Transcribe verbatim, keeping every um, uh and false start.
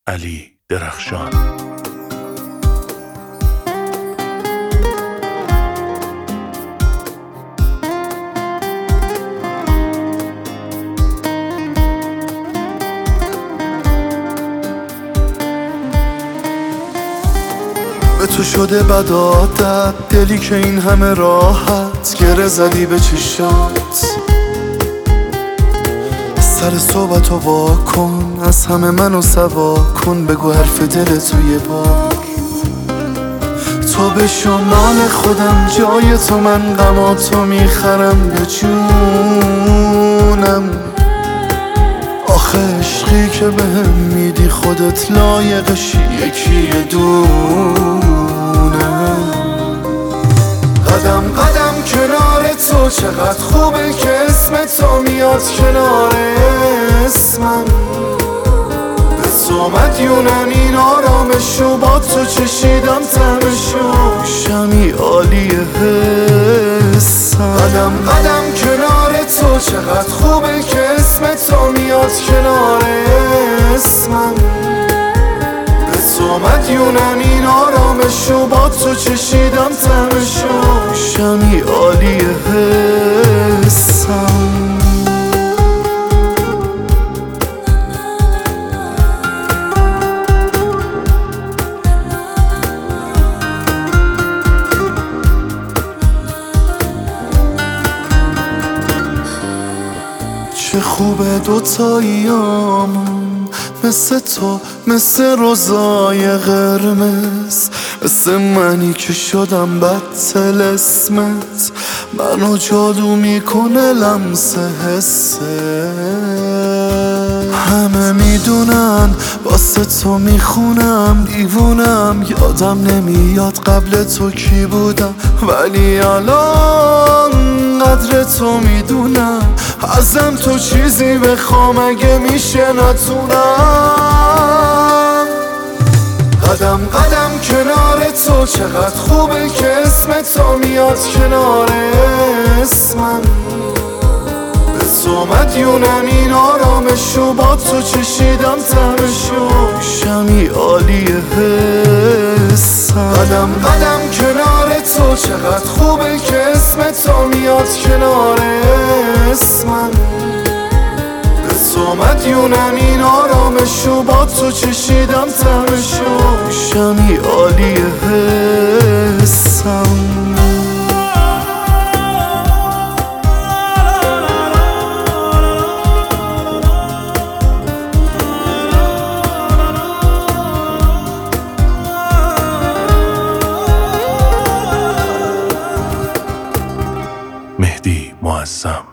علی درخشان. به تو شده بد عادت، دلی که این همه راحت گره زدی به چشات. سر صحبتو وا کن، از همه منو سوا کن، بگو حرف دل توی بار. تو به شمال خودم، جای تو من غماتو میخرم به جونم. آخه عشقی که بهم میدی خودت لایقشی یکی دونم. قدم قدم کنار تو چقدر خوبه که اسم تو میاد کنار اسمم. به تو مدیونم این آرامشو، با تو چشیدم طعمشو، شمی عالی حسم. قدم قدم کنار تو چقدر خوبه که اسم تو میاد کنار اسمم. به تو مدیونم این آرامشو، با تو چشیدم طعمشو، شمی عالی حسم. چه خوبه دوتاییامون، مثل تو، مثل روزای قرمز، مثل منی که شدم بدتل اسمت. منو جادو میکنه لمس حسه. همه میدونن واسه تو میخونم، دیوونم، یادم نمیاد قبل تو کی بودم، ولی الان قدر تو میدونم. ازم تو چیزی بخوام اگه میشه نتونم. قدم قدم کنار تو چقدر خوبه که اسم تو میاد کنار اسمم. به تو مدیونم این آرامشو، با تو چشیدم طعمشو، شمی عالی حسم. قدم قدم کنار تو چقدر خوبه که اسم تو میاد کنار اسمم. به تو مدیونم این آرامشو، با تو چشیدم طعمشو، شمی عالی حسم. مهدی معظم.